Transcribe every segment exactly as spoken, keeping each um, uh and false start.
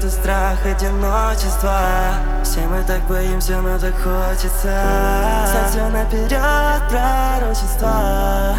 просто страх одиночества. Все мы так боимся, но так хочется знать все наперед, пророчества.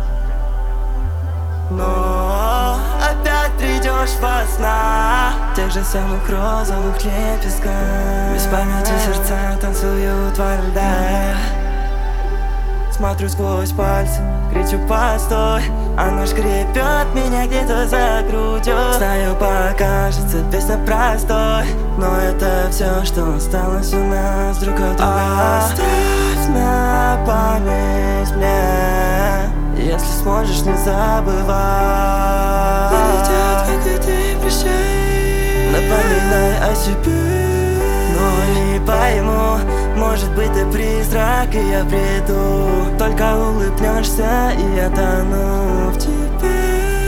Но опять придешь во сна тех же самых розовых лепестках. Без памяти сердца танцуют во льдах. Смотрю сквозь пальцы, кричу постой. Оно шкребет меня где-то за грудью. Знаю, покажется песня простой, но это все, что осталось у нас друг от друга. Оставь на память мне, если сможешь, не забывай. Прилетят выходы, прощай. Напоминай о себе. Но не пойму, может быть ты призрак, и я приду. Только улыбнешься, и я тону в тебе.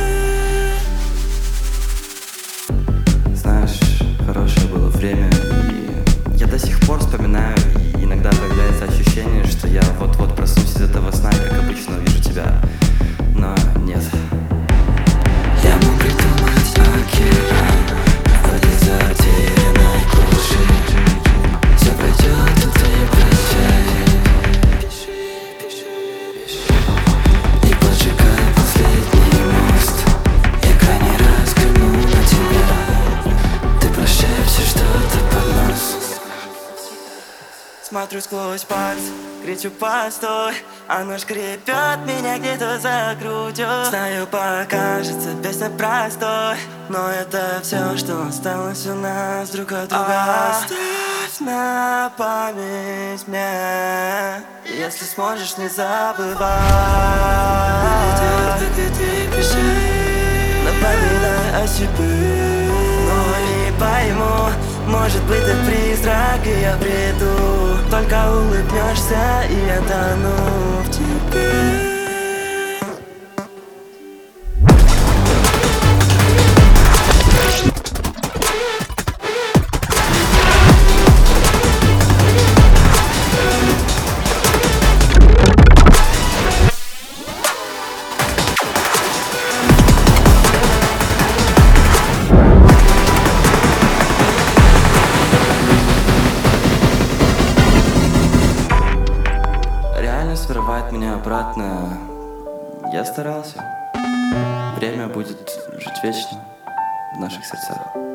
Знаешь, хорошее было время, и я до сих пор вспоминаю, и иногда появляется ощущение, что я вот-вот проснусь из этого сна, и как обычно увижу тебя, но нет. Я мог придумать океан вроде затерянной глуши. Все пройдет, тут ты не прощай. Пиши, пиши, пиши. И поджигай последний мост. Я крайний раз взгляну на тебя. Ты прощай все что-то под нос. Смотрю сквозь пальцы, кричу постой. Оно шкребет меня где-то за грудью. Знаю, покажется песня простой, но это все, что осталось у нас друг от друга. Оставь на память мне, если сможешь, не забывай. Прилетят выходы, прощай. Напоминай о себе. Но не пойму, может быть ты призрак, и я приду. Только улыбнешься, и я тону в тебе. Срывает меня обратно. Я старался. Время будет жить вечно в наших сердцах.